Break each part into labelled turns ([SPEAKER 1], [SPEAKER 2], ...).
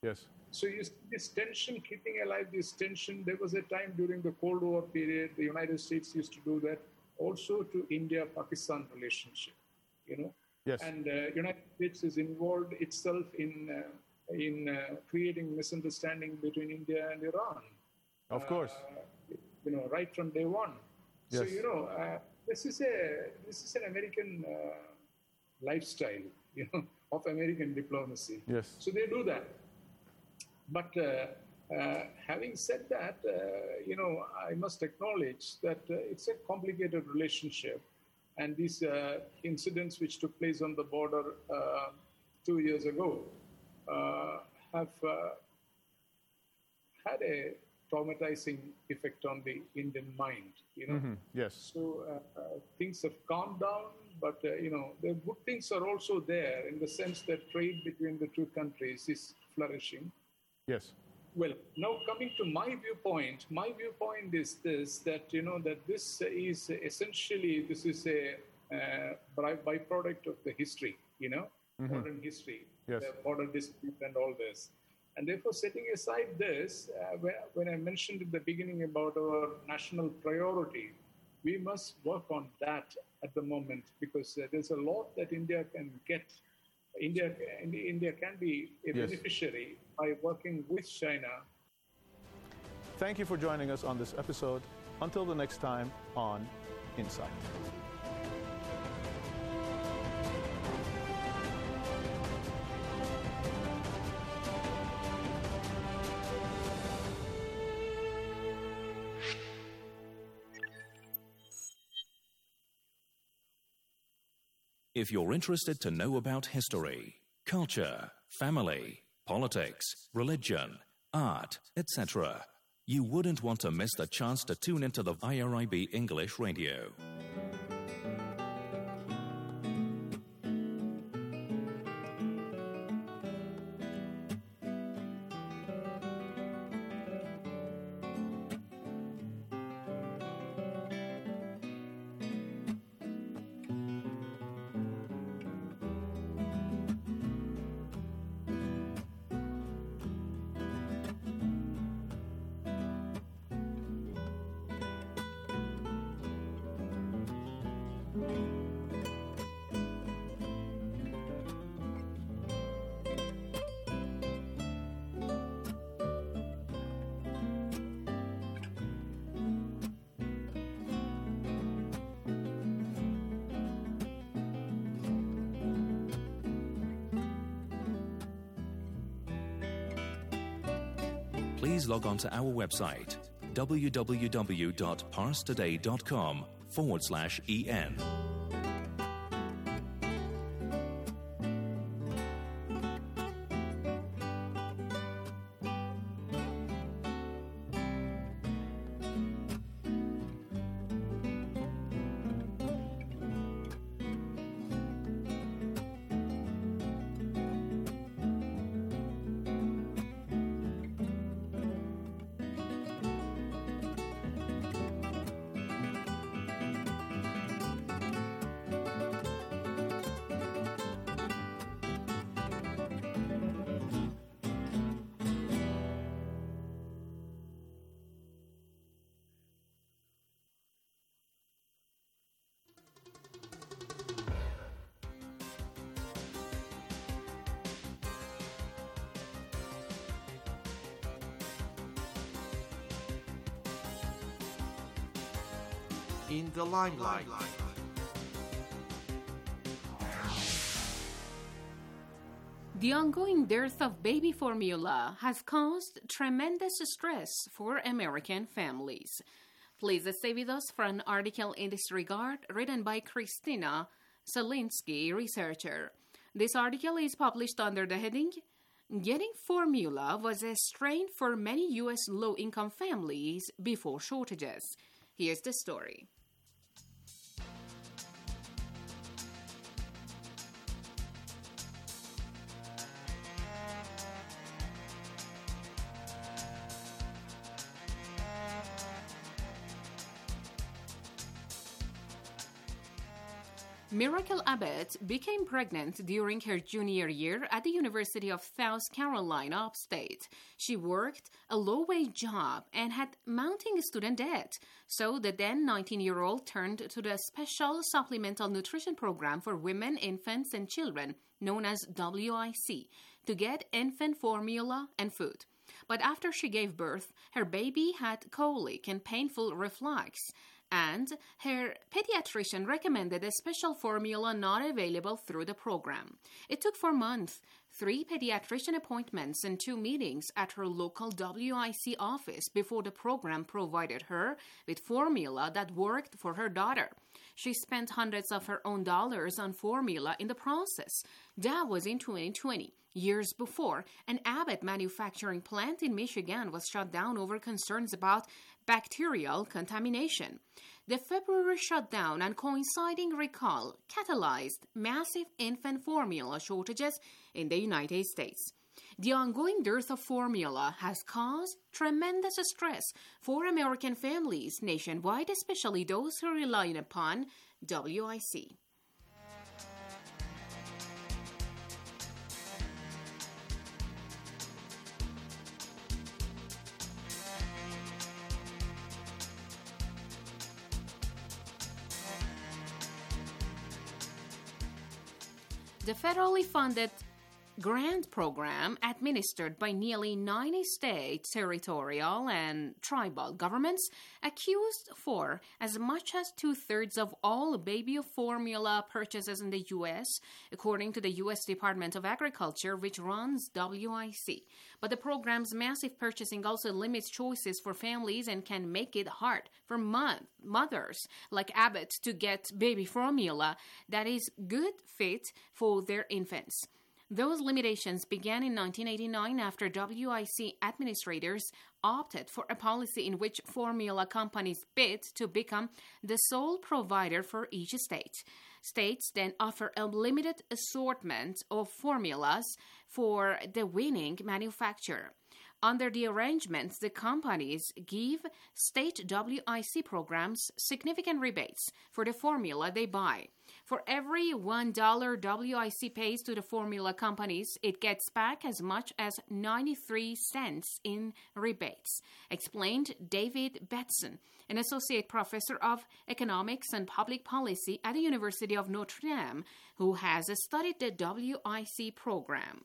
[SPEAKER 1] Yes.
[SPEAKER 2] So you see this tension, keeping alive this tension. There was a time during the Cold War period, the United States used to do that also to India-Pakistan relationship,
[SPEAKER 1] Yes.
[SPEAKER 2] And United States is involved itself in creating misunderstanding between India and Iran.
[SPEAKER 1] Of course.
[SPEAKER 2] Right from day one.
[SPEAKER 1] Yes.
[SPEAKER 2] So this is an American lifestyle, of American diplomacy.
[SPEAKER 1] Yes.
[SPEAKER 2] So they do that. But having said that, I must acknowledge that it's a complicated relationship. And these incidents which took place on the border 2 years ago have had a traumatizing effect on the Indian mind,
[SPEAKER 1] Yes.
[SPEAKER 2] So things have calmed down, but, the good things are also there in the sense that trade between the two countries is flourishing.
[SPEAKER 1] Yes.
[SPEAKER 2] Well, now coming to my viewpoint is this, that, that this is essentially, this is a byproduct of the history, modern history,
[SPEAKER 1] Yes.
[SPEAKER 2] the border dispute and all this. And therefore, setting aside this, when I mentioned at the beginning about our national priority, we must work on that at the moment, because there's a lot that India can get. India can be a beneficiary by working with China.
[SPEAKER 1] Thank you for joining us on this episode. Until the next time on Insight.
[SPEAKER 3] If you're interested to know about history, culture, family, politics, religion, art, etc., you wouldn't want to miss the chance to tune into the IRIB English Radio. Please log on to our website, www.parstoday.com/en.
[SPEAKER 4] In the limelight.
[SPEAKER 5] The ongoing dearth of baby formula has caused tremendous stress for American families. Please stay with us for an article in this regard written by Christina Zelinsky, researcher. This article is published under the heading, Getting Formula was a strain for many U.S. low-income families before shortages. Here's the story. Miracle Abbott became pregnant during her junior year at the University of South Carolina upstate. She worked a low-wage job and had mounting student debt, so the then 19-year-old turned to the Special Supplemental Nutrition Program for Women, Infants, and Children, known as WIC, to get infant formula and food. But after she gave birth, her baby had colic and painful reflux, and her pediatrician recommended a special formula not available through the program. It took 4 months, 3 pediatrician appointments, and 2 meetings at her local WIC office before the program provided her with formula that worked for her daughter. She spent hundreds of her own dollars on formula in the process. That was in 2020. Years before, an Abbott manufacturing plant in Michigan was shut down over concerns about bacterial contamination. The February shutdown and coinciding recall catalyzed massive infant formula shortages in the United States. The ongoing dearth of formula has caused tremendous stress for American families nationwide, especially those who rely upon WIC. The federally funded grant program administered by nearly 90 state, territorial, and tribal governments accused for as much as 2/3 of all baby formula purchases in the U.S., according to the U.S. Department of Agriculture, which runs WIC. But the program's massive purchasing also limits choices for families and can make it hard for mothers like Abbott to get baby formula that is good fit for their infants. Those limitations began in 1989 after WIC administrators opted for a policy in which formula companies bid to become the sole provider for each state. States then offer a limited assortment of formulas for the winning manufacturer. Under the arrangements, the companies give state WIC programs significant rebates for the formula they buy. For every $1 WIC pays to the formula companies, it gets back as much as 93 cents in rebates, explained David Betson, an associate professor of economics and public policy at the University of Notre Dame, who has studied the WIC program.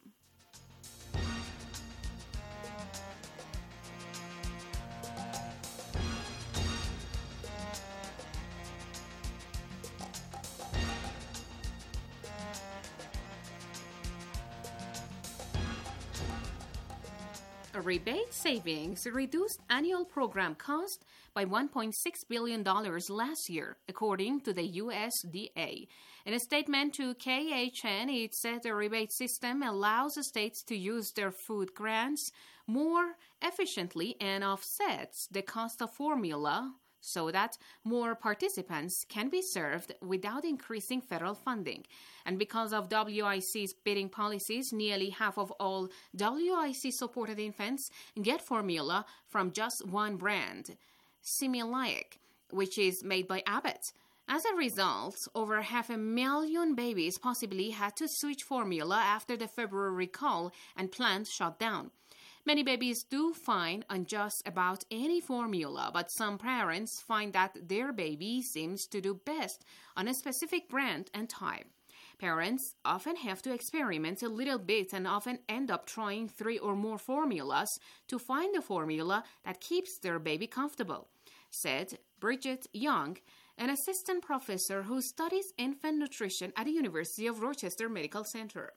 [SPEAKER 5] Rebate savings reduced annual program cost by $1.6 billion last year, according to the USDA. In a statement to KHN, it said the rebate system allows states to use their food grants more efficiently and offsets the cost of formula so that more participants can be served without increasing federal funding. And because of WIC's bidding policies, nearly half of all WIC-supported infants get formula from just one brand, Similac, which is made by Abbott. As a result, over 500,000 babies possibly had to switch formula after the February recall and plants shut down. Many babies do fine on just about any formula, but some parents find that their baby seems to do best on a specific brand and type. Parents often have to experiment a little bit and often end up trying 3 or more formulas to find the formula that keeps their baby comfortable, said Bridget Young, an assistant professor who studies infant nutrition at the University of Rochester Medical Center.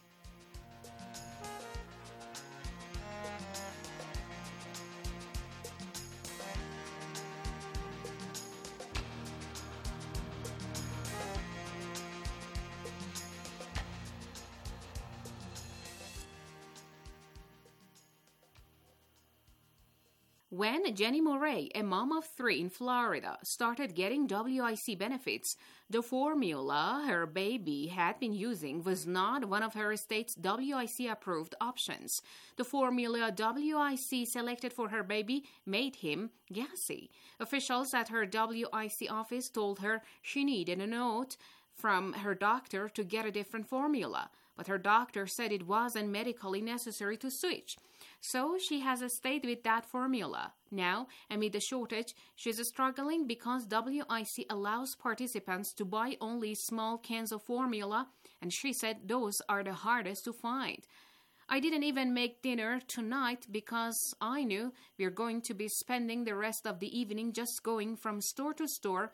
[SPEAKER 5] When Jenny Murray, a mom of 3 in Florida, started getting WIC benefits, the formula her baby had been using was not one of her state's WIC-approved options. The formula WIC selected for her baby made him gassy. Officials at her WIC office told her she needed a note from her doctor to get a different formula, but her doctor said it wasn't medically necessary to switch. So she has stayed with that formula. Now, amid the shortage, she's struggling because WIC allows participants to buy only small cans of formula, and she said those are the hardest to find. I didn't even make dinner tonight because I knew we're going to be spending the rest of the evening just going from store to store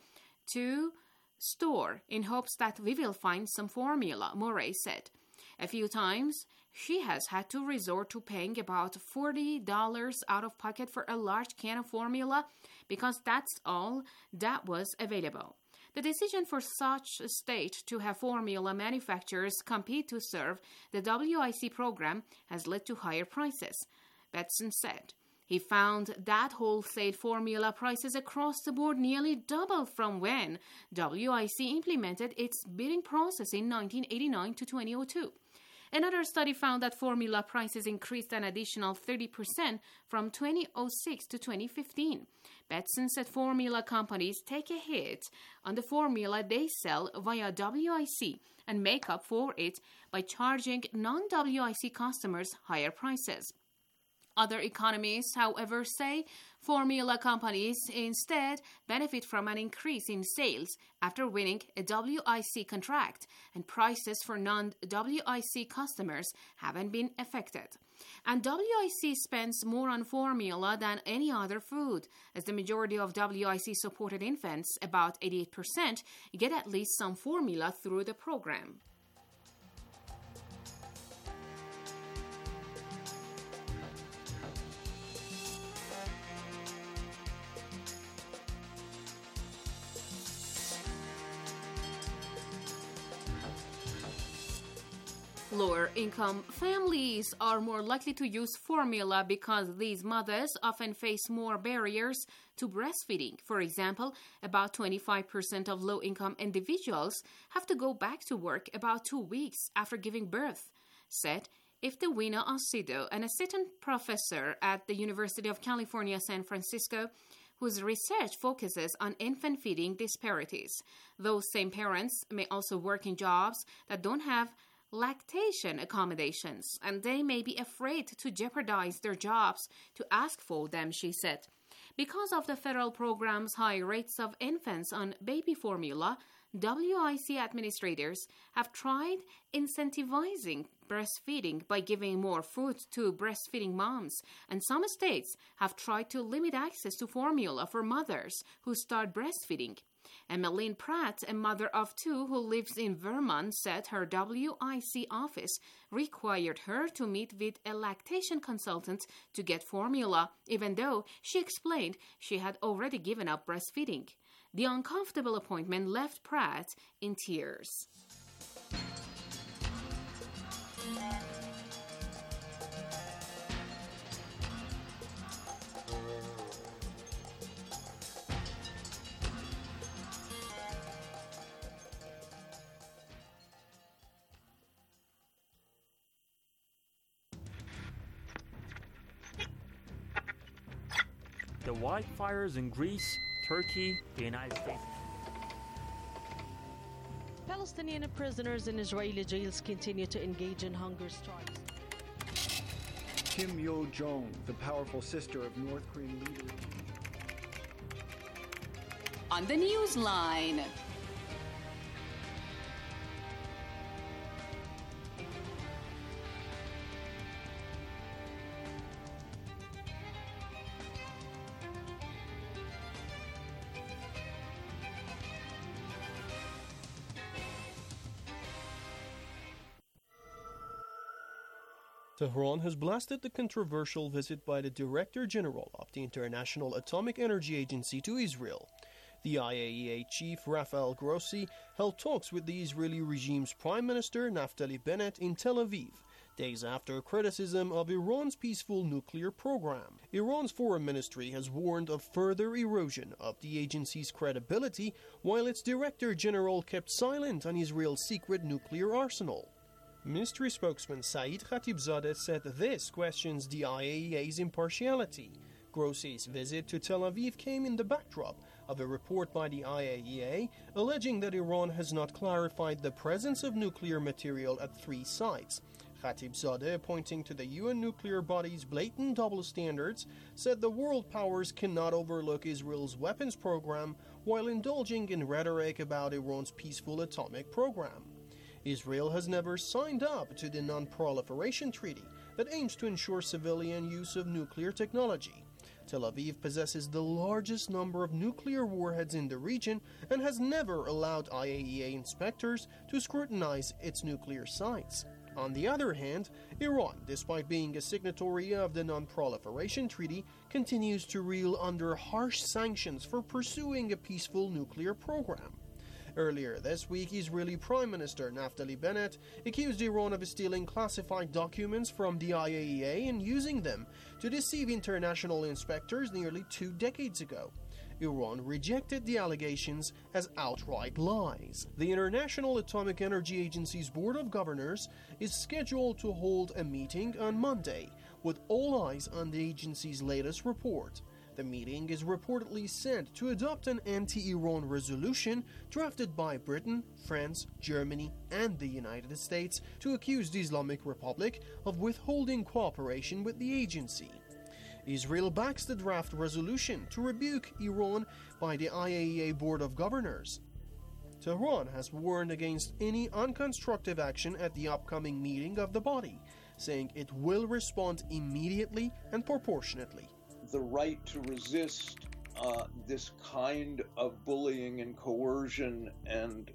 [SPEAKER 5] in hopes that we will find some formula, Morey said. A few times, she has had to resort to paying about $40 out of pocket for a large can of formula because that's all that was available. The decision for such a state to have formula manufacturers compete to serve the WIC program has led to higher prices, Betson said. He found that wholesale formula prices across the board nearly doubled from when WIC implemented its bidding process in 1989 to 2002. Another study found that formula prices increased an additional 30% from 2006 to 2015. Betson said formula companies take a hit on the formula they sell via WIC and make up for it by charging non-WIC customers higher prices. Other economists, however, say formula companies instead benefit from an increase in sales after winning a WIC contract, and prices for non-WIC customers haven't been affected. And WIC spends more on formula than any other food, as the majority of WIC-supported infants, about 88%, get at least some formula through the program. Lower-income families are more likely to use formula because these mothers often face more barriers to breastfeeding. For example, about 25% of low-income individuals have to go back to work about 2 weeks after giving birth, said Iftiwina Asido, an assistant professor at the University of California, San Francisco, whose research focuses on infant feeding disparities. Those same parents may also work in jobs that don't have lactation accommodations, and they may be afraid to jeopardize their jobs to ask for them, she said. Because of the federal program's high rates of infants on baby formula, WIC administrators have tried incentivizing breastfeeding by giving more food to breastfeeding moms, and some states have tried to limit access to formula for mothers who start breastfeeding. Emmeline Pratt, a mother of 2 who lives in Vermont, said her WIC office required her to meet with a lactation consultant to get formula, even though she explained she had already given up breastfeeding. The uncomfortable appointment left Pratt in tears.
[SPEAKER 4] The wildfires in Greece, Turkey, the United States.
[SPEAKER 6] Palestinian prisoners in Israeli jails continue to engage in hunger strikes.
[SPEAKER 7] Kim Yo-jong, the powerful sister of North Korean leader.
[SPEAKER 5] On the Newsline.
[SPEAKER 8] Tehran has blasted the controversial visit by the Director General of the International Atomic Energy Agency to Israel. The IAEA chief Rafael Grossi held talks with the Israeli regime's Prime Minister Naftali Bennett in Tel Aviv, days after criticism of Iran's peaceful nuclear program. Iran's foreign ministry has warned of further erosion of the agency's credibility, while its Director General kept silent on Israel's secret nuclear arsenal. Ministry spokesman Saeed Khatibzadeh said this questions the IAEA's impartiality. Grossi's visit to Tel Aviv came in the backdrop of a report by the IAEA alleging that Iran has not clarified the presence of nuclear material at 3 sites. Khatibzadeh, pointing to the UN nuclear body's blatant double standards, said the world powers cannot overlook Israel's weapons program while indulging in rhetoric about Iran's peaceful atomic program. Israel has never signed up to the Non-Proliferation Treaty that aims to ensure civilian use of nuclear technology. Tel Aviv possesses the largest number of nuclear warheads in the region and has never allowed IAEA inspectors to scrutinize its nuclear sites. On the other hand, Iran, despite being a signatory of the Non-Proliferation Treaty, continues to reel under harsh sanctions for pursuing a peaceful nuclear program. Earlier this week, Israeli Prime Minister Naftali Bennett accused Iran of stealing classified documents from the IAEA and using them to deceive international inspectors nearly 2 decades ago. Iran rejected the allegations as outright lies. The International Atomic Energy Agency's Board of Governors is scheduled to hold a meeting on Monday, with all eyes on the agency's latest report. The meeting is reportedly set to adopt an anti-Iran resolution drafted by Britain, France, Germany, and the United States to accuse the Islamic Republic of withholding cooperation with the agency. Israel backs the draft resolution to rebuke Iran by the IAEA Board of Governors. Tehran has warned against any unconstructive action at the upcoming meeting of the body, saying it will respond immediately and proportionately.
[SPEAKER 9] The right to resist this kind of bullying and coercion and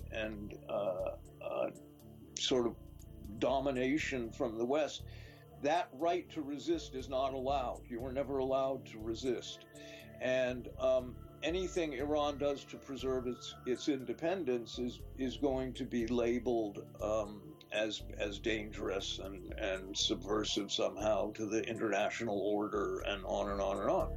[SPEAKER 9] sort of domination from the West, that right to resist is not allowed. You are never allowed to resist. And anything Iran does to preserve its independence is going to be labeled as dangerous and subversive somehow to the international order, and on and on and on.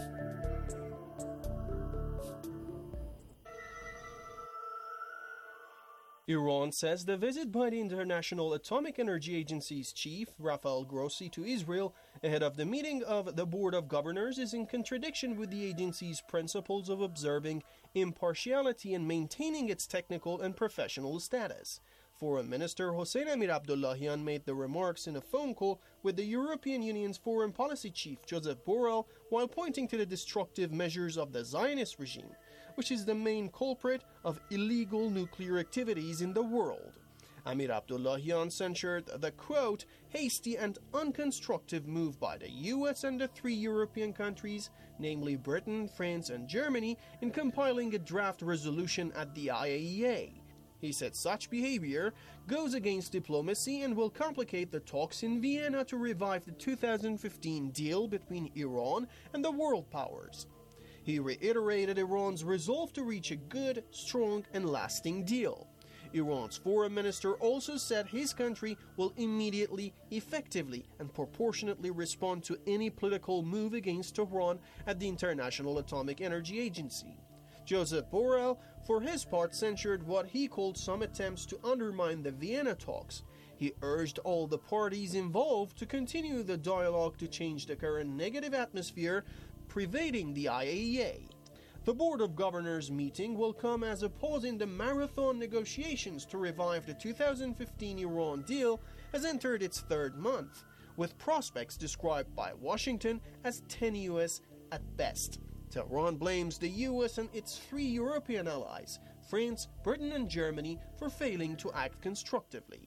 [SPEAKER 8] Iran says the visit by the International Atomic Energy Agency's chief, Rafael Grossi, to Israel ahead of the meeting of the Board of Governors is in contradiction with the agency's principles of observing impartiality and maintaining its technical and professional status. Foreign Minister Hossein Amir Abdullahian made the remarks in a phone call with the European Union's foreign policy chief, Joseph Borrell, while pointing to the destructive measures of the Zionist regime, which is the main culprit of illegal nuclear activities in the world. Amir Abdullahian censured the, quote, hasty and unconstructive move by the US and the 3 European countries, namely Britain, France, and Germany, in compiling a draft resolution at the IAEA. He said such behavior goes against diplomacy and will complicate the talks in Vienna to revive the 2015 deal between Iran and the world powers. He reiterated Iran's resolve to reach a good, strong, and lasting deal. Iran's foreign minister also said his country will immediately, effectively, and proportionately respond to any political move against Tehran at the International Atomic Energy Agency. Joseph Borrell, for his part, censured what he called some attempts to undermine the Vienna talks. He urged all the parties involved to continue the dialogue to change the current negative atmosphere pervading the IAEA. The Board of Governors meeting will come as a pause in the marathon negotiations to revive the 2015 Iran deal has entered its 3rd month, with prospects described by Washington as tenuous at best. Tehran blames the US and its 3 European allies, France, Britain, and Germany, for failing to act constructively.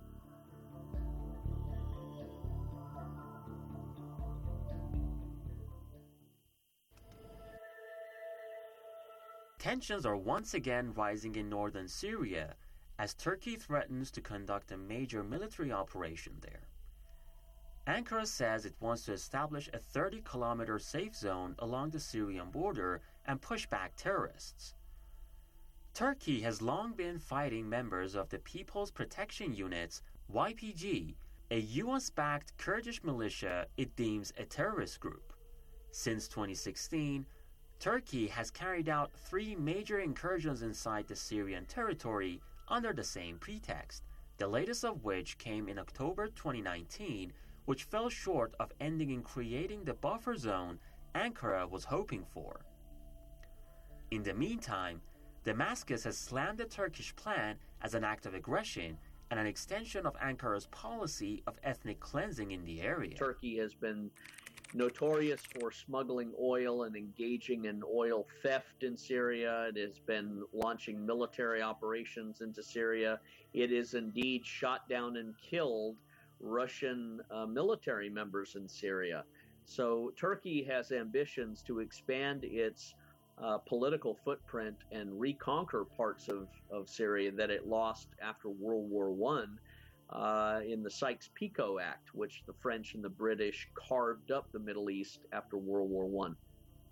[SPEAKER 4] Tensions are once again rising in northern Syria as Turkey threatens to conduct a major military operation there. Ankara says it wants to establish a 30-kilometer safe zone along the Syrian border and push back terrorists. Turkey has long been fighting members of the People's Protection Unit's YPG, a US-backed Kurdish militia it deems a terrorist group. Since 2016, Turkey has carried out 3 major incursions inside the Syrian territory under the same pretext, the latest of which came in October 2019, which fell short of ending in creating the buffer zone Ankara was hoping for. In the meantime, Damascus has slammed the Turkish plan as an act of aggression and an extension of Ankara's policy of ethnic cleansing in the area.
[SPEAKER 10] Turkey has been notorious for smuggling oil and engaging in oil theft in Syria. It has been launching military operations into Syria. It has indeed shot down and killed Russian military members in Syria. So Turkey has ambitions to expand its political footprint and reconquer parts of Syria that it lost after World War I in the Sykes-Picot Act, which the French and the British carved up the Middle East after World War I.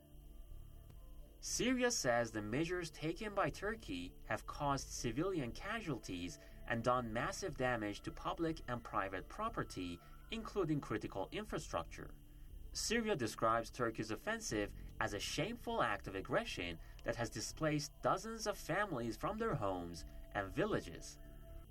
[SPEAKER 4] Syria says the measures taken by Turkey have caused civilian casualties and done massive damage to public and private property, including critical infrastructure. Syria describes Turkey's offensive as a shameful act of aggression that has displaced dozens of families from their homes and villages.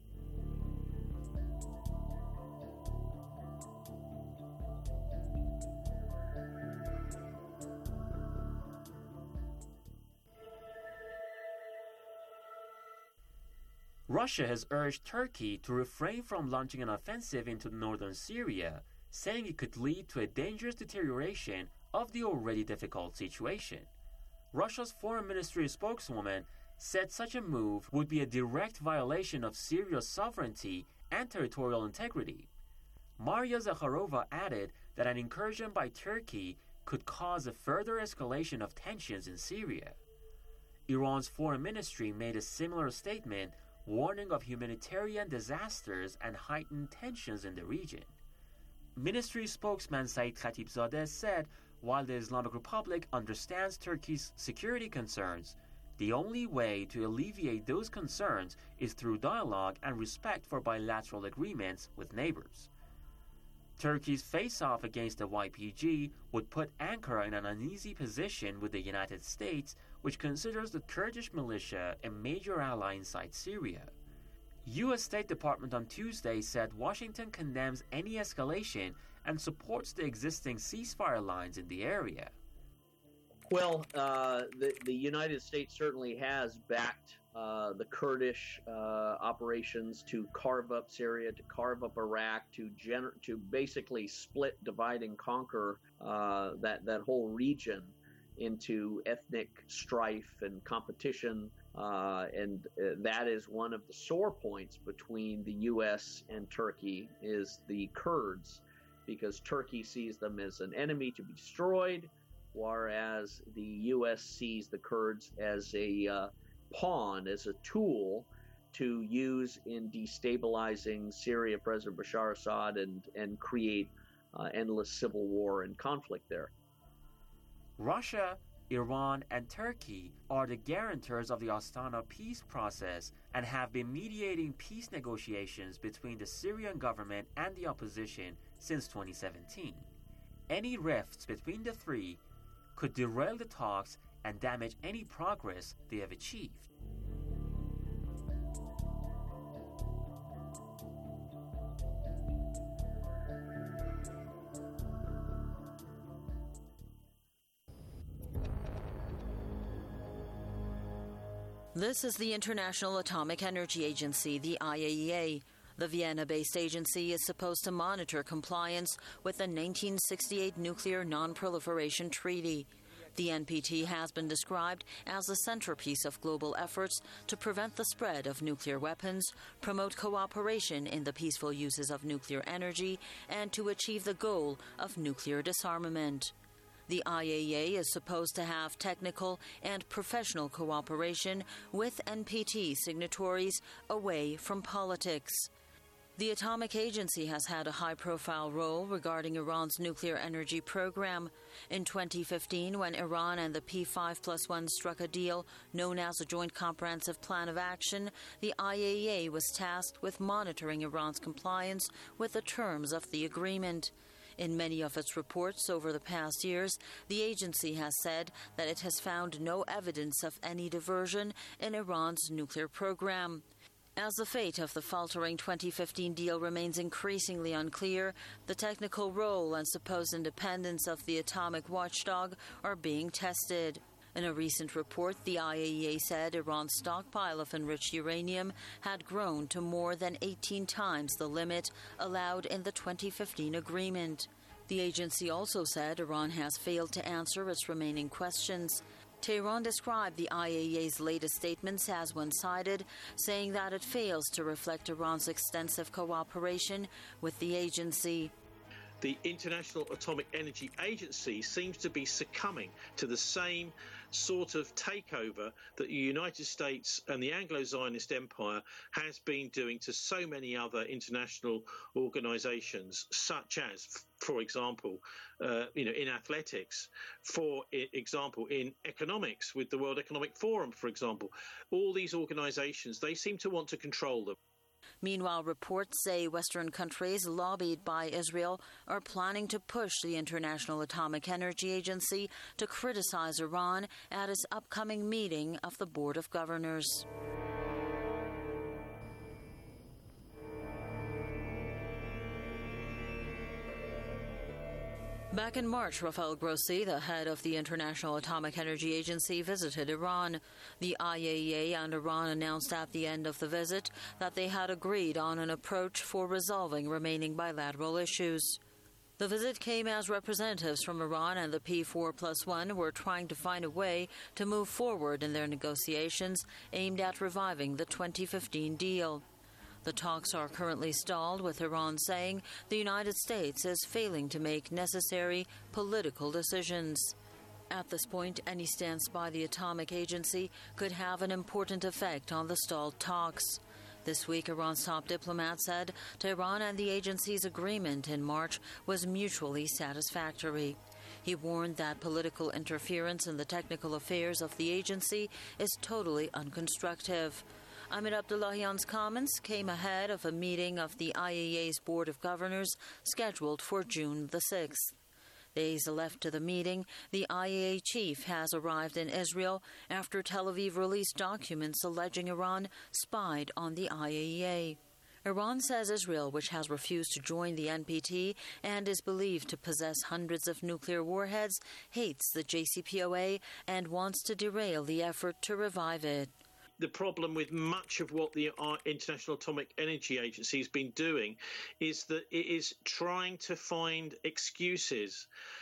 [SPEAKER 4] Russia has urged Turkey to refrain from launching an offensive into northern Syria, saying it could lead to a dangerous deterioration of the already difficult situation. Russia's Foreign Ministry spokeswoman said such a move would be a direct violation of Syria's sovereignty and territorial integrity. Maria Zakharova added that an incursion by Turkey could cause a further escalation of tensions in Syria. Iran's Foreign Ministry made a similar statement, warning of humanitarian disasters and heightened tensions in the region. Ministry spokesman Said Khatibzadeh said, while the Islamic Republic understands Turkey's security concerns, the only way to alleviate those concerns is through dialogue and respect for bilateral agreements with neighbors. Turkey's face-off against the YPG would put Ankara in an uneasy position with the United States, which considers the Kurdish militia a major ally inside Syria. U.S. State Department on Tuesday said Washington condemns any escalation and supports the existing ceasefire lines in the area.
[SPEAKER 10] Well, the United States certainly has backed the Kurdish operations to carve up Syria, to carve up Iraq, to basically split, divide, and conquer that whole region into ethnic strife and competition. And that is one of the sore points between the U.S. and Turkey is the Kurds, because Turkey sees them as an enemy to be destroyed, whereas the U.S. sees the Kurds as a pawn, as a tool to use in destabilizing Syria, President Bashar Assad, and create endless civil war and conflict there.
[SPEAKER 4] Russia, Iran, and Turkey are the guarantors of the Astana peace process and have been mediating peace negotiations between the Syrian government and the opposition since 2017. Any rifts between the three could derail the talks and damage any progress they have achieved.
[SPEAKER 11] This is the International Atomic Energy Agency, the IAEA. The Vienna-based agency is supposed to monitor compliance with the 1968 Nuclear Non-Proliferation Treaty. The NPT has been described as the centerpiece of global efforts to prevent the spread of nuclear weapons, promote cooperation in the peaceful uses of nuclear energy, and to achieve the goal of nuclear disarmament. The IAEA is supposed to have technical and professional cooperation with NPT signatories away from politics. The Atomic Agency has had a high-profile role regarding Iran's nuclear energy program. In 2015, when Iran and the P5+1 struck a deal known as the Joint Comprehensive Plan of Action, the IAEA was tasked with monitoring Iran's compliance with the terms of the agreement. In many of its reports over the past years, the agency has said that it has found no evidence of any diversion in Iran's nuclear program. As the fate of the faltering 2015 deal remains increasingly unclear, the technical role and supposed independence of the atomic watchdog are being tested. In a recent report, the IAEA said Iran's stockpile of enriched uranium had grown to more than 18 times the limit allowed in the 2015 agreement. The agency also said Iran has failed to answer its remaining questions. Tehran described the IAEA's latest statements as one-sided, saying that it fails to reflect Iran's extensive cooperation with the agency.
[SPEAKER 12] The International Atomic Energy Agency seems to be succumbing to the same sort of takeover that the United States and the Anglo-Zionist Empire has been doing to so many other international organizations, such as, for example, in athletics, for example, in economics with the World Economic Forum, for example. All these organizations, they seem to want to control them.
[SPEAKER 11] Meanwhile, reports say Western countries lobbied by Israel are planning to push the International Atomic Energy Agency to criticize Iran at its upcoming meeting of the Board of Governors. Back in March, Rafael Grossi, the head of the International Atomic Energy Agency, visited Iran. The IAEA and Iran announced at the end of the visit that they had agreed on an approach for resolving remaining bilateral issues. The visit came as representatives from Iran and the P4+1 were trying to find a way to move forward in their negotiations aimed at reviving the 2015 deal. The talks are currently stalled, with Iran saying the United States is failing to make necessary political decisions. At this point, any stance by the Atomic Agency could have an important effect on the stalled talks. This week, Iran's top diplomat said Tehran and the agency's agreement in March was mutually satisfactory. He warned that political interference in the technical affairs of the agency is totally unconstructive. Ahmed Abdullahian's comments came ahead of a meeting of the IAEA's Board of Governors scheduled for June the 6th. Days left to the meeting, the IAEA chief has arrived in Israel after Tel Aviv released documents alleging Iran spied on the IAEA. Iran says Israel, which has refused to join the NPT and is believed to possess hundreds of nuclear warheads, hates the JCPOA and wants to derail the effort to revive it.
[SPEAKER 12] The problem with much of what the International Atomic Energy Agency has been doing is that it is trying to find excuses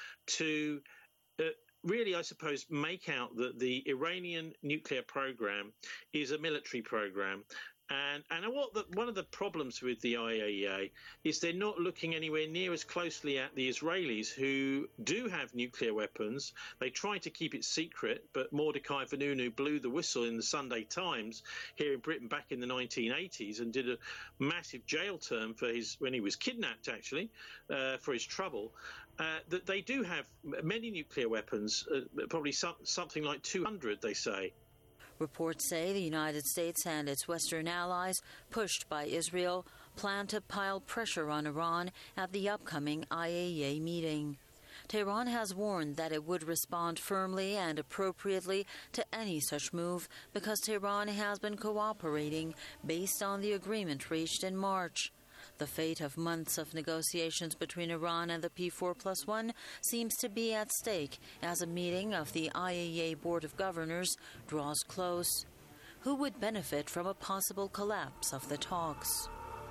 [SPEAKER 12] to really, I suppose, make out that the Iranian nuclear program is a military program. And one of the problems with the IAEA is they're not looking anywhere near as closely at the Israelis, who do have nuclear weapons. They try to keep it secret, but Mordecai Vanunu blew the whistle in the Sunday Times here in Britain back in the 1980s and did a massive jail term for when he was kidnapped, actually, for his trouble. That they do have many nuclear weapons, probably something like 200, they say.
[SPEAKER 11] Reports say the United States and its Western allies, pushed by Israel, plan to pile pressure on Iran at the upcoming IAEA meeting. Tehran has warned that it would respond firmly and appropriately to any such move because Tehran has been cooperating based on the agreement reached in March. The fate of months of negotiations between Iran and the P4+1 seems to be at stake as a meeting of the IAEA Board of Governors draws close. Who would benefit from a possible collapse of the talks?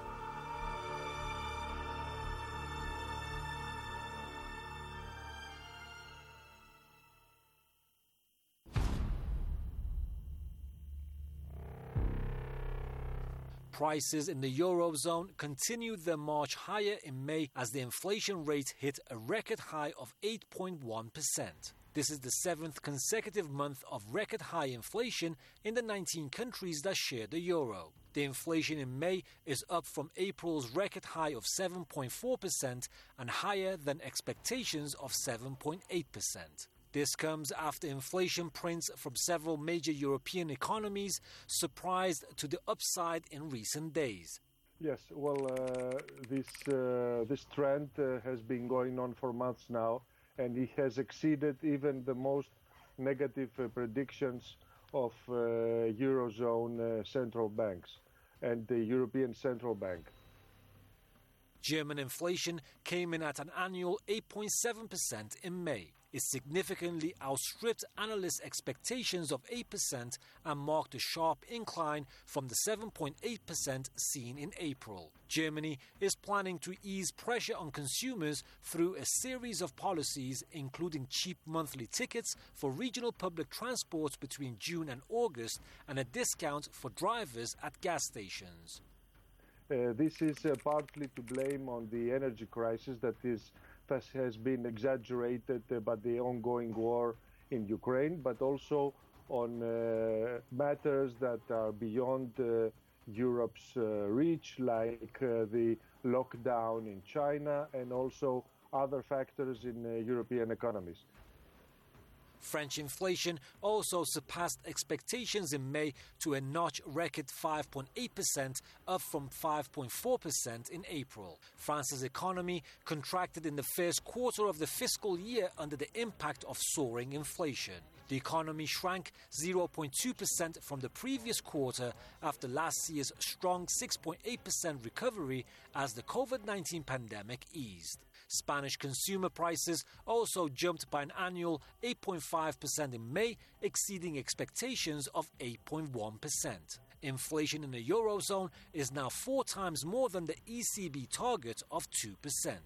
[SPEAKER 13] Prices in the Eurozone continued their march higher in May as the inflation rate hit a record high of 8.1%. This is the seventh consecutive month of record high inflation in the 19 countries that share the euro. The inflation in May is up from April's record high of 7.4% and higher than expectations of 7.8%. This comes after inflation prints from several major European economies surprised to the upside in recent days.
[SPEAKER 14] Yes, well, this trend has been going on for months now, and it has exceeded even the most negative predictions of Eurozone central banks and the European Central Bank.
[SPEAKER 13] German inflation came in at an annual 8.7% in May. It significantly outstripped analysts' expectations of 8% and marked a sharp incline from the 7.8% seen in April. Germany is planning to ease pressure on consumers through a series of policies, including cheap monthly tickets for regional public transport between June and August and a discount for drivers at gas stations.
[SPEAKER 14] This is partly to blame on the energy crisis that has been exaggerated by the ongoing war in Ukraine, but also on matters that are beyond Europe's reach, like the lockdown in China and also other factors in European economies.
[SPEAKER 13] French inflation also surpassed expectations in May to a notch record 5.8%, up from 5.4% in April. France's economy contracted in the first quarter of the fiscal year under the impact of soaring inflation. The economy shrank 0.2% from the previous quarter after last year's strong 6.8% recovery as the COVID-19 pandemic eased. Spanish consumer prices also jumped by an annual 8.5% in May, exceeding expectations of 8.1%. Inflation in the Eurozone is now 4 times more than the ECB target of 2%.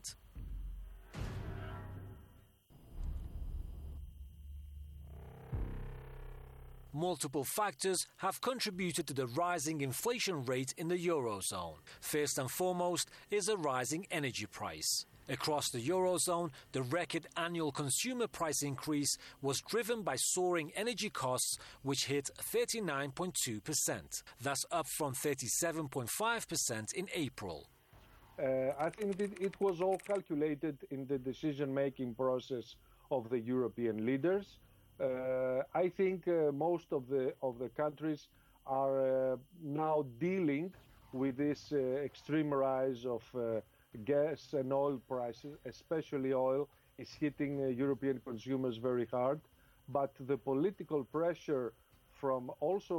[SPEAKER 13] Multiple factors have contributed to the rising inflation rate in the Eurozone. First and foremost is a rising energy price. Across the Eurozone, the record annual consumer price increase was driven by soaring energy costs, which hit 39.2%. That's up from 37.5% in April.
[SPEAKER 14] I think that it was all calculated in the decision-making process of the European leaders. I think most of the countries are now dealing with this extreme rise of gas and oil prices, especially oil, is hitting European consumers very hard. But the political pressure from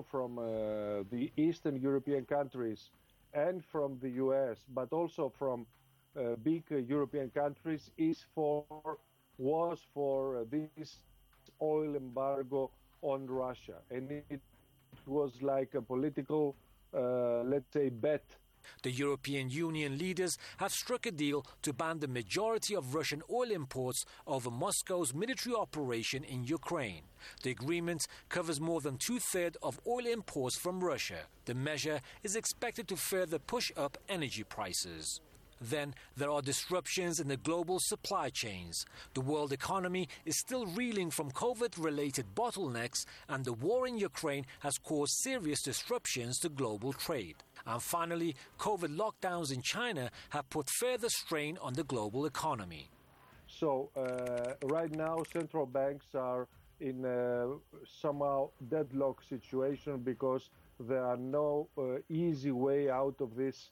[SPEAKER 14] the Eastern European countries and from the US, but also from big European countries, was for this oil embargo on Russia. And it was like a political, let's say, bet.
[SPEAKER 13] The European Union leaders have struck a deal to ban the majority of Russian oil imports over Moscow's military operation in Ukraine. The agreement covers more than 2/3 of oil imports from Russia. The measure is expected to further push up energy prices. Then there are disruptions in the global supply chains. The world economy is still reeling from COVID-related bottlenecks, and the war in Ukraine has caused serious disruptions to global trade. And finally, COVID lockdowns in China have put further strain on the global economy.
[SPEAKER 14] So right now, central banks are in a somehow deadlock situation because there are no easy way out of this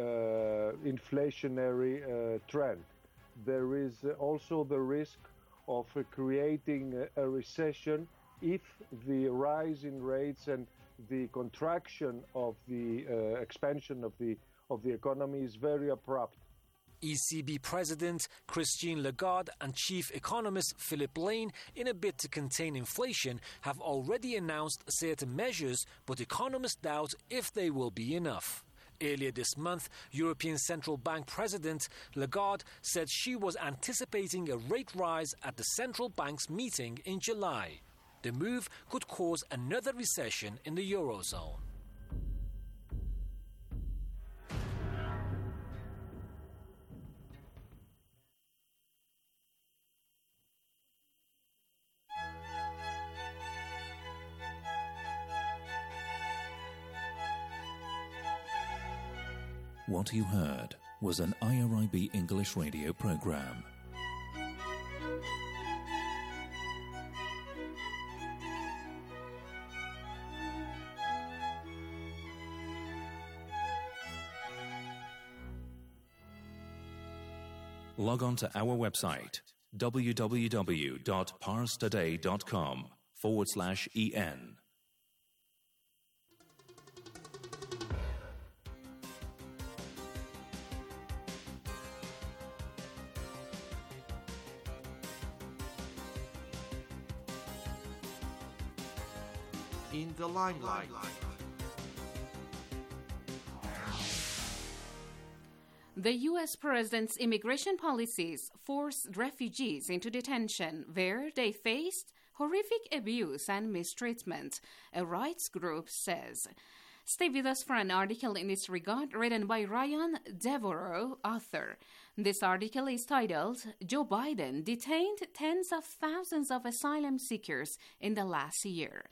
[SPEAKER 14] inflationary trend. There is also the risk of creating a recession if the rise in rates and the contraction of the expansion of the economy is very abrupt.
[SPEAKER 13] ECB President Christine Lagarde and Chief Economist Philip Lane, in a bid to contain inflation, have already announced certain measures, but economists doubt if they will be enough. Earlier this month, European Central Bank President Lagarde said she was anticipating a rate rise at the central bank's meeting in July. The move could cause another recession in the Eurozone.
[SPEAKER 3] What you heard was an IRIB English radio program. Log on to our website, www.parstoday.com/en.
[SPEAKER 15] in the limelight.
[SPEAKER 5] The U.S. president's immigration policies forced refugees into detention, where they faced horrific abuse and mistreatment, a rights group says. Stay with us for an article in this regard written by Ryan Devereaux, author. This article is titled, Joe Biden Detained Tens of Thousands of Asylum Seekers in the Last Year.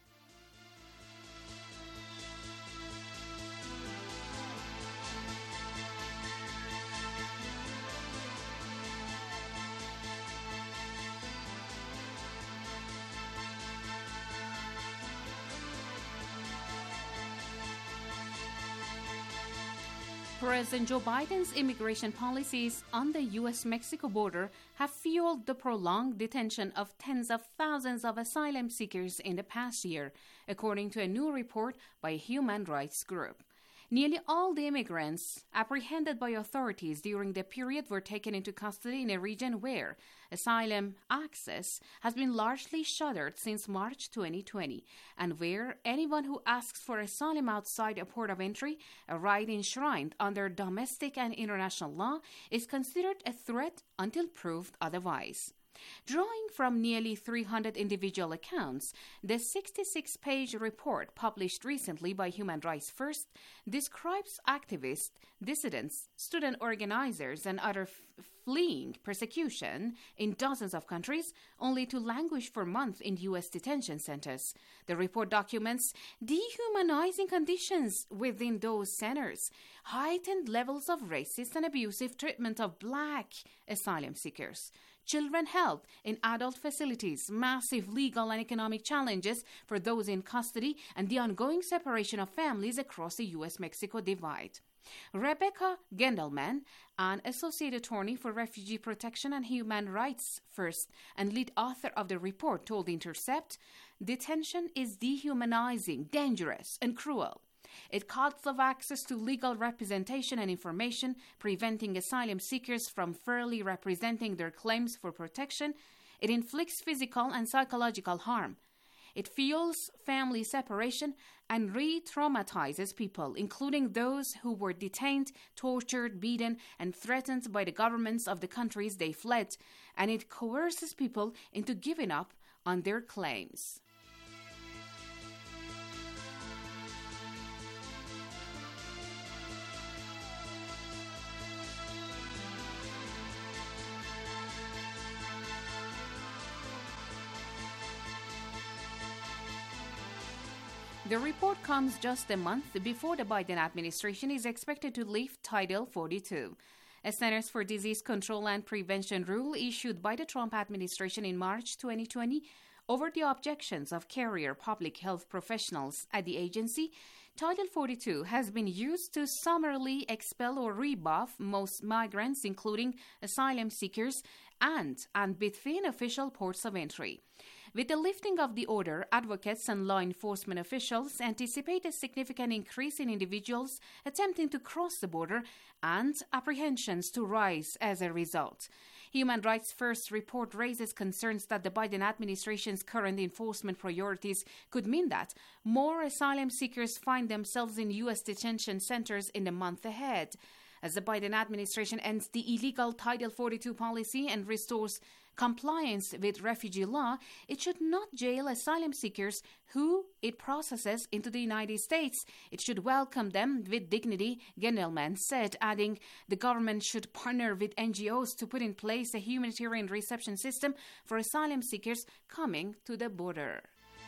[SPEAKER 5] President Joe Biden's immigration policies on the U.S.-Mexico border have fueled the prolonged detention of tens of thousands of asylum seekers in the past year, according to a new report by a human rights group. Nearly all the immigrants apprehended by authorities during the period were taken into custody in a region where asylum access has been largely shuttered since March 2020, and where anyone who asks for asylum outside a port of entry, a right enshrined under domestic and international law, is considered a threat until proved otherwise. Drawing from nearly 300 individual accounts, the 66-page report published recently by Human Rights First describes activists, dissidents, student organizers, and others fleeing persecution in dozens of countries, only to languish for months in U.S. detention centers. The report documents dehumanizing conditions within those centers, heightened levels of racist and abusive treatment of Black asylum seekers, children held in adult facilities, massive legal and economic challenges for those in custody, and the ongoing separation of families across the U.S.-Mexico divide. Rebecca Gendelman, an associate attorney for refugee protection and human rights first and lead author of the report, told Intercept, detention is dehumanizing, dangerous, and cruel. It cuts off access to legal representation and information, preventing asylum seekers from fairly representing their claims for protection. It inflicts physical and psychological harm. It fuels family separation and re-traumatizes people, including those who were detained, tortured, beaten, and threatened by the governments of the countries they fled, and it coerces people into giving up on their claims. The report comes just a month before the Biden administration is expected to lift Title 42, a Centers for Disease Control and Prevention rule issued by the Trump administration in March 2020 over the objections of career public health professionals at the agency. Title 42 has been used to summarily expel or rebuff most migrants, including asylum seekers, and between official ports of entry. With the lifting of the order, advocates and law enforcement officials anticipate a significant increase in individuals attempting to cross the border and apprehensions to rise as a result. Human Rights First report raises concerns that the Biden administration's current enforcement priorities could mean that more asylum seekers find themselves in U.S. detention centers in the month ahead. As the Biden administration ends the illegal Title 42 policy and restores compliance with refugee law, it should not jail asylum seekers who it processes into the United States. It should welcome them with dignity, Gendelman said, adding the government should partner with NGOs to put in place a humanitarian reception system for asylum seekers coming to the border.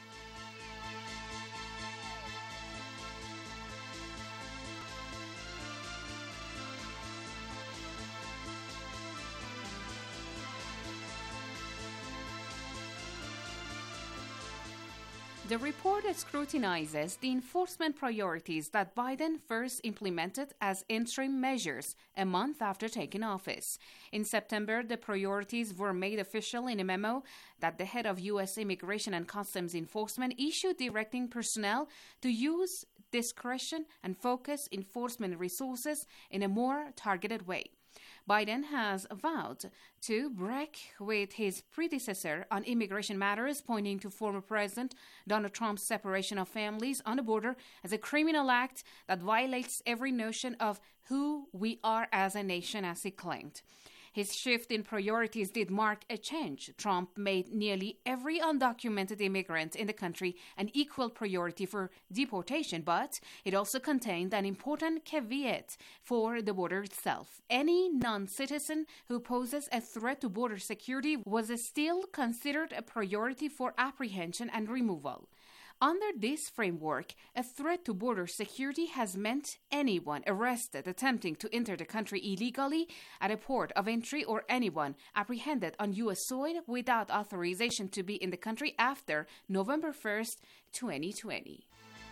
[SPEAKER 5] The report scrutinizes the enforcement priorities that Biden first implemented as interim measures a month after taking office. In September, the priorities were made official in a memo that the head of U.S. Immigration and Customs Enforcement issued, directing personnel to use discretion and focus enforcement resources in a more targeted way. Biden has vowed to break with his predecessor on immigration matters, pointing to former President Donald Trump's separation of families on the border as a criminal act that violates every notion of who we are as a nation, as he claimed. His shift in priorities did mark a change. Trump made nearly every undocumented immigrant in the country an equal priority for deportation, but it also contained an important caveat for the border itself. Any non-citizen who poses a threat to border security was still considered a priority for apprehension and removal. Under this framework, a threat to border security has meant anyone arrested attempting to enter the country illegally at a port of entry or anyone apprehended on U.S. soil without authorization to be in the country after November 1st, 2020.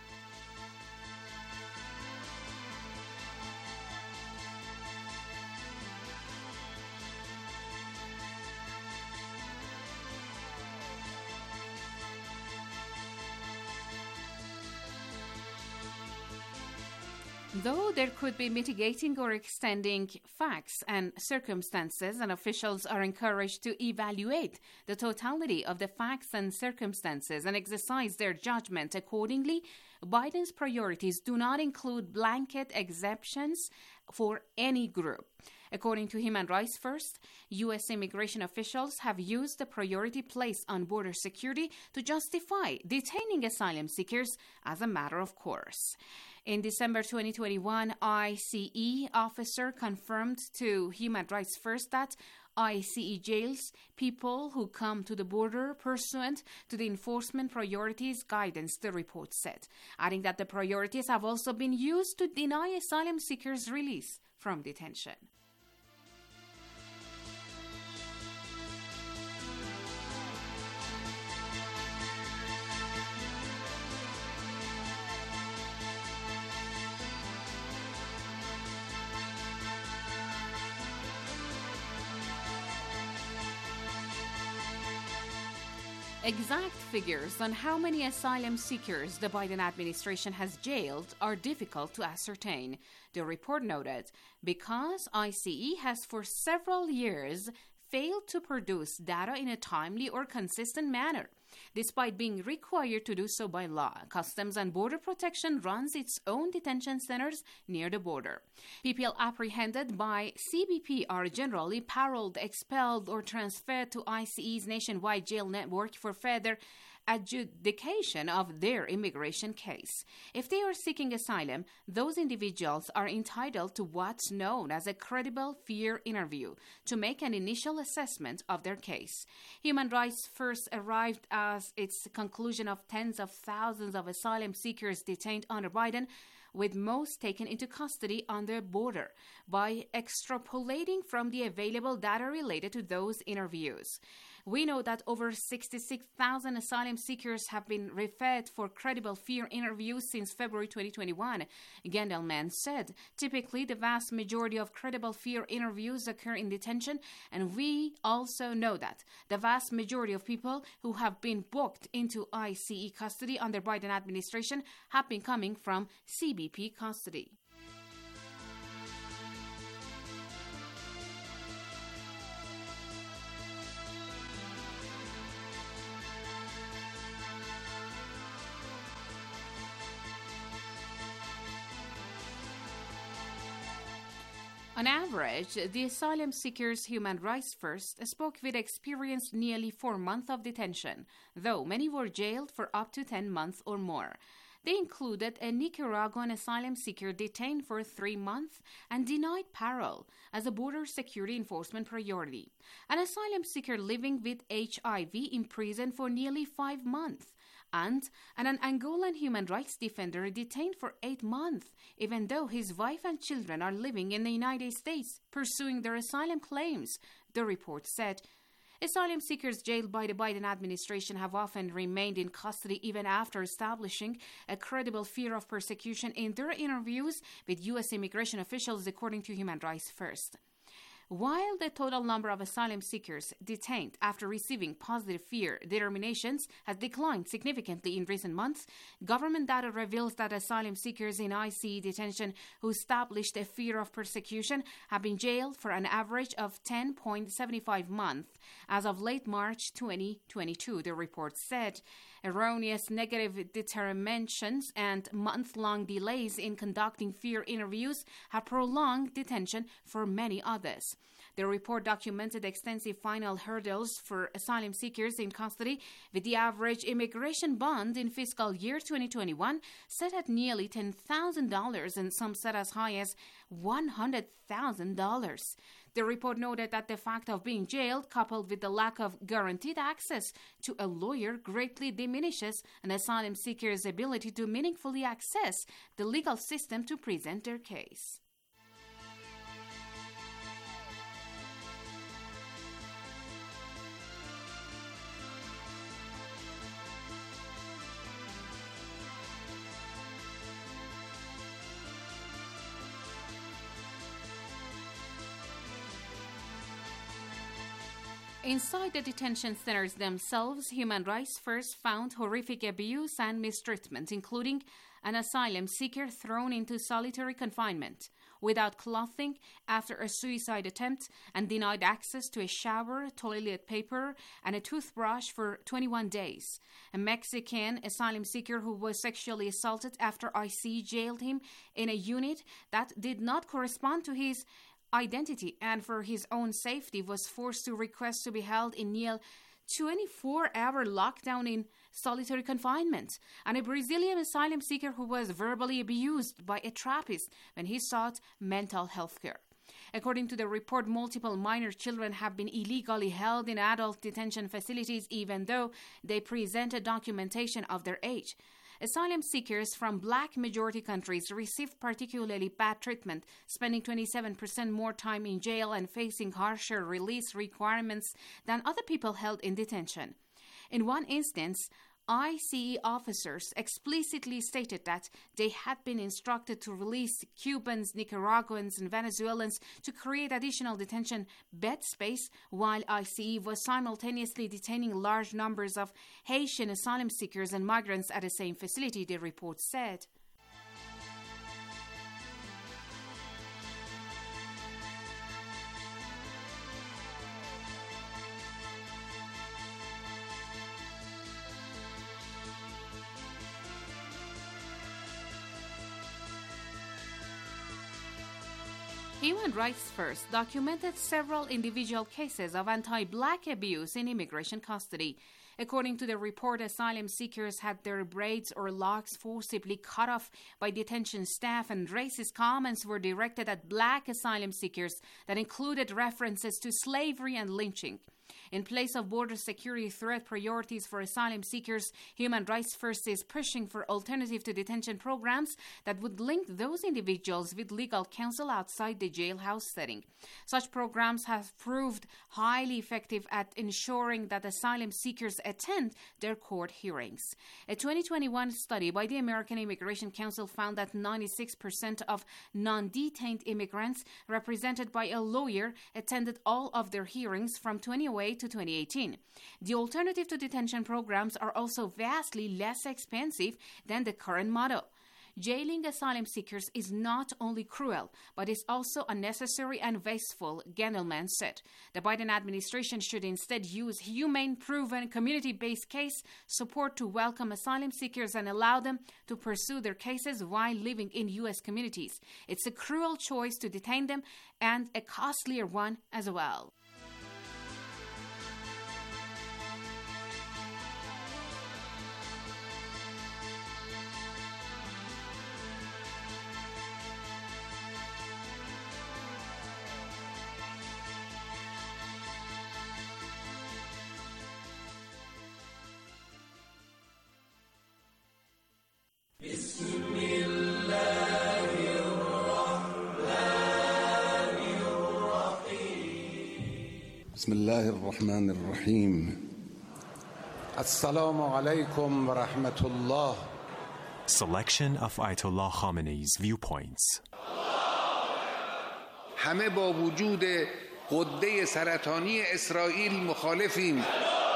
[SPEAKER 5] Though there could be mitigating or extending facts and circumstances, and officials are encouraged to evaluate the totality of the facts and circumstances and exercise their judgment accordingly, Biden's priorities do not include blanket exceptions for any group. According to Human Rights First, U.S. immigration officials have used the priority placed on border security to justify detaining asylum seekers as a matter of course. In December 2021, ICE officer confirmed to Human Rights First that ICE jails people who come to the border pursuant to the enforcement priorities guidance, the report said, adding that the priorities have also been used to deny asylum seekers release from detention. Exact figures on how many asylum seekers the Biden administration has jailed are difficult to ascertain, the report noted, because ICE has for several years failed to produce data in a timely or consistent manner. Despite being required to do so by law, Customs and Border Protection runs its own detention centers near the border. People apprehended by CBP are generally paroled, expelled, or transferred to ICE's nationwide jail network for further adjudication of their immigration case. If they are seeking asylum, those individuals are entitled to what's known as a credible fear interview to make an initial assessment of their case. Human Rights First arrived as its conclusion of tens of thousands of asylum seekers detained under Biden, with most taken into custody on the border, by extrapolating from the available data related to those interviews. We know that over 66,000 asylum seekers have been referred for credible fear interviews since February 2021, Gendelman said. Typically, the vast majority of credible fear interviews occur in detention, and we also know that the vast majority of people who have been booked into ICE custody under Biden administration have been coming from CBP custody. On average, the asylum seekers Human Rights First spoke with experienced nearly 4 months of detention, though many were jailed for up to 10 months or more. They included a Nicaraguan asylum seeker detained for 3 months and denied parole as a border security enforcement priority, an asylum seeker living with HIV in prison for nearly 5 months, and an Angolan human rights defender detained for 8 months, even though his wife and children are living in the United States pursuing their asylum claims, the report said. Asylum seekers jailed by the Biden administration have often remained in custody even after establishing a credible fear of persecution in their interviews with U.S. immigration officials, according to Human Rights First. While the total number of asylum seekers detained after receiving positive fear determinations has declined significantly in recent months, government data reveals that asylum seekers in ICE detention who established a fear of persecution have been jailed for an average of 10.75 months as of late March 2022, the report said. Erroneous negative determinations and month-long delays in conducting fear interviews have prolonged detention for many others. The report documented extensive final hurdles for asylum seekers in custody, with the average immigration bond in fiscal year 2021 set at nearly $10,000 and some set as high as $100,000. The report noted that the fact of being jailed, coupled with the lack of guaranteed access to a lawyer, greatly diminishes an asylum seeker's ability to meaningfully access the legal system to present their case. Inside the detention centers themselves, Human Rights First found horrific abuse and mistreatment, including an asylum seeker thrown into solitary confinement without clothing after a suicide attempt and denied access to a shower, toilet paper, and a toothbrush for 21 days. A Mexican asylum seeker who was sexually assaulted after ICE jailed him in a unit that did not correspond to his identity and for his own safety was forced to request to be held in near 24-hour lockdown in solitary confinement, and a Brazilian asylum seeker who was verbally abused by a Trappist when he sought mental health care. According to the report, multiple minor children have been illegally held in adult detention facilities even though they presented documentation of their age. Asylum seekers from black majority countries received particularly bad treatment, spending 27% more time in jail and facing harsher release requirements than other people held in detention. In one instance, ICE officers explicitly stated that they had been instructed to release Cubans, Nicaraguans, and Venezuelans to create additional detention bed space, while ICE was simultaneously detaining large numbers of Haitian asylum seekers and migrants at the same facility, the report said. Human Rights First documented several individual cases of anti-black abuse in immigration custody. According to the report, asylum seekers had their braids or locks forcibly cut off by detention staff, and racist comments were directed at black asylum seekers that included references to slavery and lynching. In place of border security threat priorities for asylum seekers, Human Rights First is pushing for alternative to detention programs that would link those individuals with legal counsel outside the jailhouse setting. Such programs have proved highly effective at ensuring that asylum seekers attend their court hearings. A 2021 study by the American Immigration Council found that 96% of non-detained immigrants represented by a lawyer attended all of their hearings from 2008 to 2018. The alternative to detention programs are also vastly less expensive than the current model. Jailing asylum seekers is not only cruel, but is also unnecessary and wasteful, Gendelman said. The Biden administration should instead use humane, proven, community-based case support to welcome asylum seekers and allow them to pursue their cases while living in U.S. communities. It's a cruel choice to detain them and a costlier one as well.
[SPEAKER 15] بسم الله الرحمن الرحيم السلام عليكم ورحمة الله.
[SPEAKER 16] Selection of Ayatollah Khamenei's viewpoints.
[SPEAKER 15] همه با وجود غده سرطانی اسرائیل مخالفیم.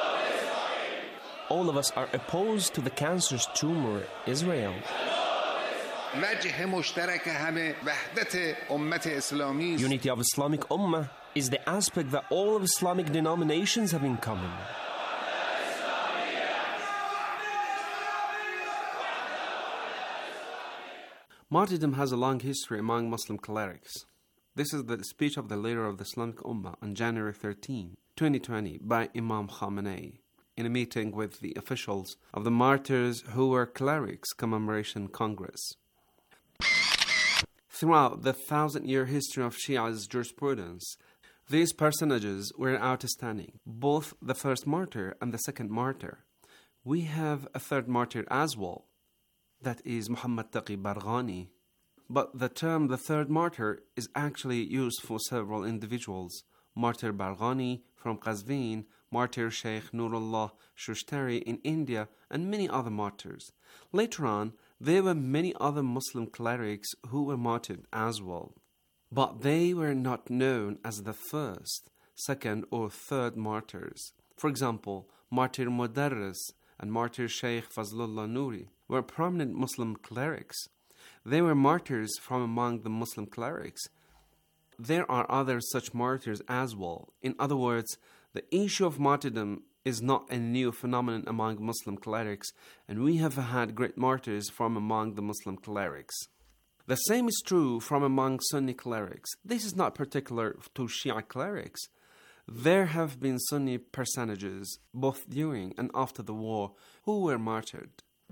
[SPEAKER 17] All of us are opposed to the cancerous tumor Israel.
[SPEAKER 15] وجه مشترک همه وحدت امت اسلامی است.
[SPEAKER 17] Unity of Islamic Ummah is the aspect that all of Islamic denominations have in common.
[SPEAKER 18] Martyrdom has a long history among Muslim clerics. This is the speech of the leader of the Islamic Ummah on January 13, 2020 by Imam Khamenei in a meeting with the officials of the Martyrs Who Were Clerics Commemoration Congress. Throughout the 1,000-year history of Shia's jurisprudence, these personages were outstanding, both the first martyr and the second martyr. We have a third martyr as well, that is Muhammad Taqi Barghani. But the term the third martyr is actually used for several individuals. Martyr Barghani from Qazvin, Martyr Sheikh Nurullah Shushtari in India, and many other martyrs. Later on, there were many other Muslim clerics who were martyred as well. But they were not known as the first, second, or third martyrs. For example, Martyr Mudarris and Martyr Sheikh Fazlullah Nuri were prominent Muslim clerics. They were martyrs from among the Muslim clerics. There are other such martyrs as well. In other words, the issue of martyrdom is not a new phenomenon among Muslim clerics, and we have had great martyrs from among the Muslim clerics. The same is true from among Sunni clerics. This is not particular to Shia clerics. There have been Sunni personages, both during and after the war, who were martyred.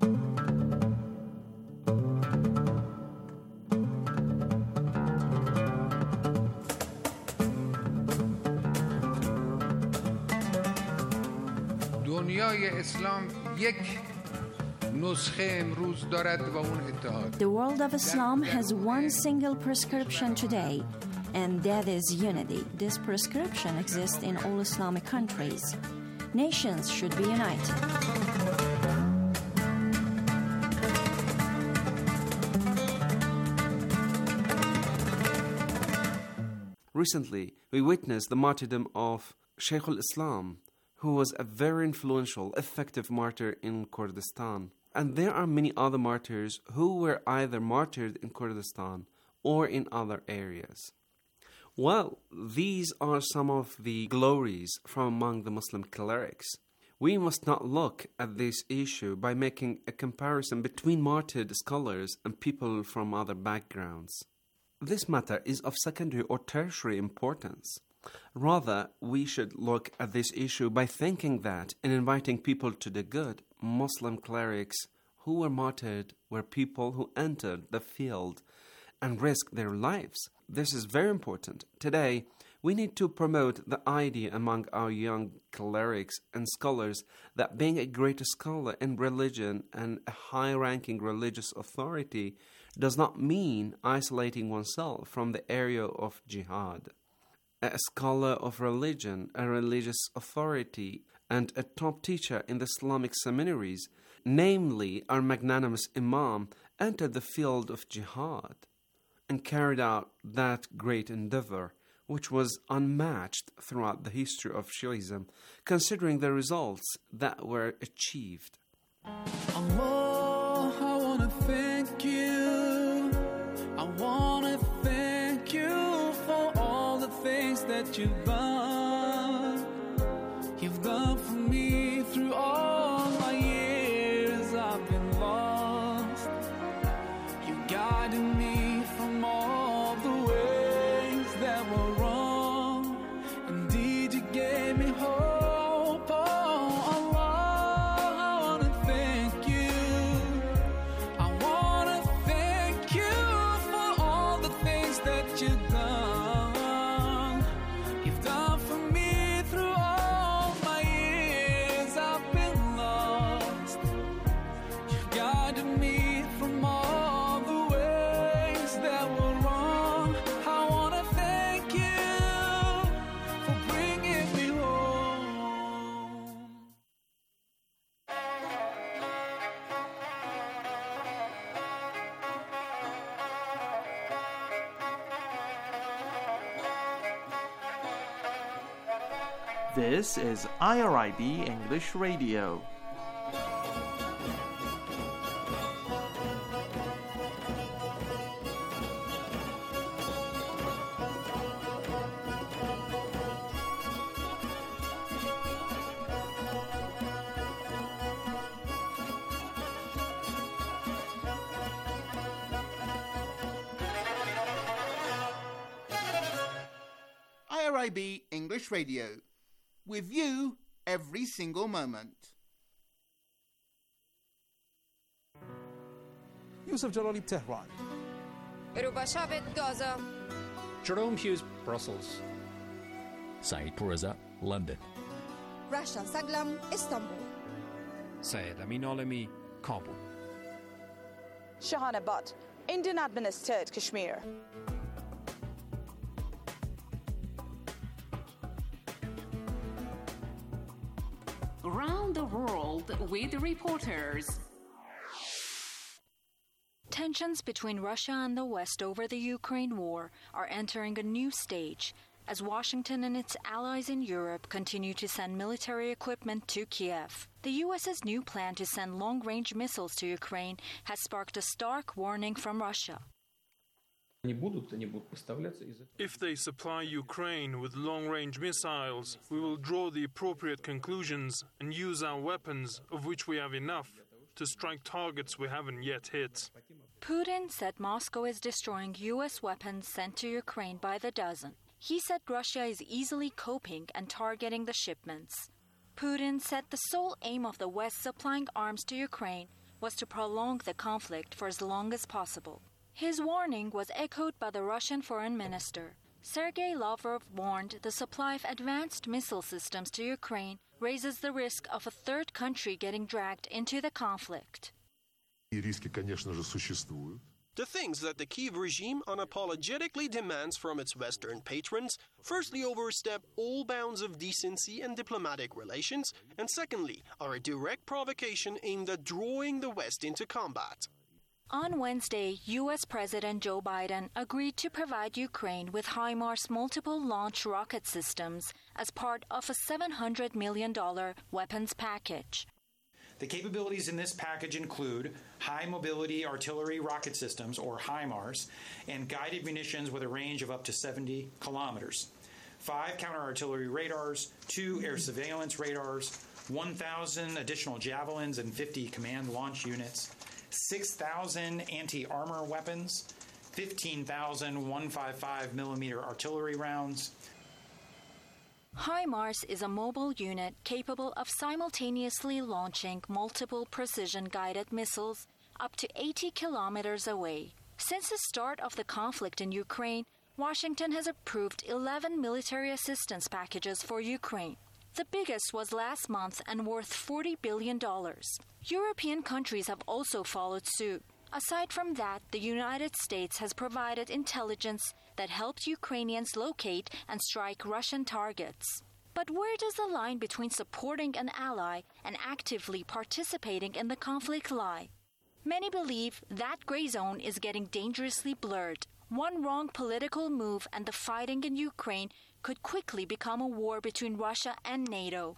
[SPEAKER 15] دنیای اسلام یک نسخه امروز دارد و اون اتحاد.
[SPEAKER 19] The world of Islam has one single prescription today, and that is unity. This prescription exists in all Islamic countries. Nations should be united.
[SPEAKER 18] Recently, we witnessed the martyrdom of Shaykh al-Islam, who was a very influential, effective martyr in Kurdistan. And there are many other martyrs who were either martyred in Kurdistan or in other areas. Well, these are some of the glories from among the Muslim clerics. We must not look at this issue by making a comparison between martyred scholars and people from other backgrounds. This matter is of secondary or tertiary importance. Rather, we should look at this issue by thinking that in inviting people to the good, Muslim clerics who were martyred were people who entered the field and risked their lives. This is very important. Today, we need to promote the idea among our young clerics and scholars that being a great scholar in religion and a high-ranking religious authority does not mean isolating oneself from the area of jihad. A scholar of religion, a religious authority, and a top teacher in the Islamic seminaries, namely our magnanimous Imam, entered the field of jihad and carried out that great endeavor, which was unmatched throughout the history of Shiism, considering the results that were achieved.
[SPEAKER 20] Allah, I want to thank you. I want to thank you for all the things that you've done. You've done for me through all my years I've been lost. You guided me from all the ways that were wrong. Indeed, you gave me hope. Oh, Allah, I want to thank
[SPEAKER 21] This is IRIB English Radio.
[SPEAKER 22] IRIB English Radio. With you every single moment.
[SPEAKER 23] Yusuf Jalali, Tehran.
[SPEAKER 24] Rubashavet, Gaza.
[SPEAKER 25] Jerome Hughes, Brussels.
[SPEAKER 26] Saeed Pourreza, London.
[SPEAKER 24] Rasha Saglam, Istanbul.
[SPEAKER 25] Syed Amin Alami, Kabul.
[SPEAKER 27] Shahana Butt, Indian administered Kashmir.
[SPEAKER 5] Around the world with reporters.
[SPEAKER 11] Tensions between Russia and the West over the Ukraine war are entering a new stage as Washington and its allies in Europe continue to send military equipment to Kiev. The U.S.'s new plan to send long-range missiles to Ukraine has sparked a stark warning from Russia.
[SPEAKER 28] If they supply Ukraine with long-range missiles, we will draw the appropriate conclusions and use our weapons, of which we have enough, to strike targets we haven't yet hit.
[SPEAKER 11] Putin said Moscow is destroying U.S. weapons sent to Ukraine by the dozen. He said Russia is easily coping and targeting the shipments. Putin said the sole aim of the West supplying arms to Ukraine was to prolong the conflict for as long as possible. His warning was echoed by the Russian foreign minister. Sergei Lavrov warned the supply of advanced missile systems to Ukraine raises the risk of a third country getting dragged into the conflict.
[SPEAKER 8] The things that the Kyiv regime unapologetically demands from its Western patrons firstly overstep all bounds of decency and diplomatic relations, and secondly are a direct provocation aimed at drawing the West into combat.
[SPEAKER 11] On Wednesday, U.S. President Joe Biden agreed to provide Ukraine with HIMARS multiple-launch rocket systems as part of a $700 million weapons package.
[SPEAKER 29] The capabilities in this package include high-mobility artillery rocket systems, or HIMARS, and guided munitions with a range of up to 70 kilometers, 5 counter-artillery radars, 2 air surveillance radars, 1,000 additional Javelins and 50 command launch units, 6,000 anti-armor weapons, 15,000 155mm artillery rounds.
[SPEAKER 11] HIMARS is a mobile unit capable of simultaneously launching multiple precision-guided missiles up to 80 kilometers away. Since the start of the conflict in Ukraine, Washington has approved 11 military assistance packages for Ukraine. The biggest was last month and worth $40 billion. European countries have also followed suit. Aside from that, the United States has provided intelligence that helped Ukrainians locate and strike Russian targets. But where does the line between supporting an ally and actively participating in the conflict lie? Many believe that gray zone is getting dangerously blurred. One wrong political move and the fighting in Ukraine could quickly become a war between Russia and NATO.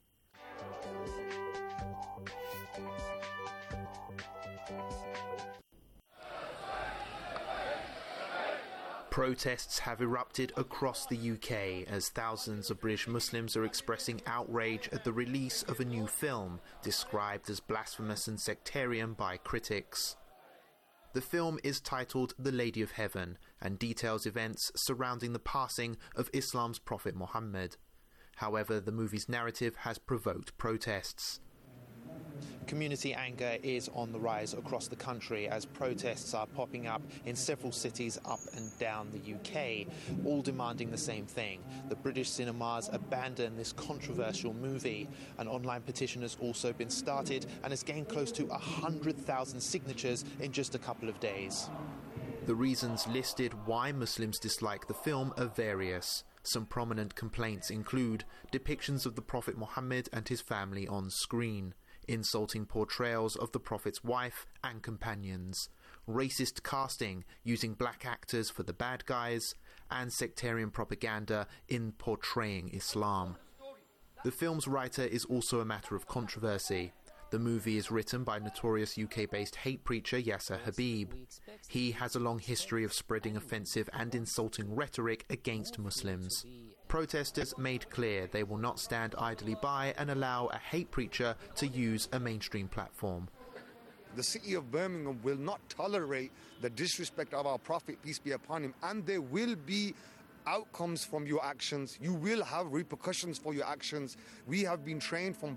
[SPEAKER 30] Protests have erupted across the UK as thousands of British Muslims are expressing outrage at the release of a new film described as blasphemous and sectarian by critics. The film is titled The Lady of Heaven and details events surrounding the passing of Islam's Prophet Muhammad. However, the movie's narrative has provoked protests.
[SPEAKER 31] Community anger is on the rise across the country as protests are popping up in several cities up and down the UK, all demanding the same thing. The British cinemas abandon this controversial movie. An online petition has also been started and has gained close to 100,000 signatures in just a couple of days.
[SPEAKER 30] The reasons listed why Muslims dislike the film are various. Some prominent complaints include depictions of the Prophet Muhammad and his family on screen, insulting portrayals of the Prophet's wife and companions, racist casting using black actors for the bad guys, and sectarian propaganda in portraying Islam. The film's writer is also a matter of controversy. The movie is written by notorious UK-based hate preacher Yasser Habib. He has a long history of spreading offensive and insulting rhetoric against Muslims. Protesters made clear they will not stand idly by and allow a hate preacher to use a mainstream platform.
[SPEAKER 1] The city of Birmingham will not tolerate the disrespect of our Prophet, peace be upon him, and there will be outcomes from your actions. You will have repercussions for your actions. We have been trained from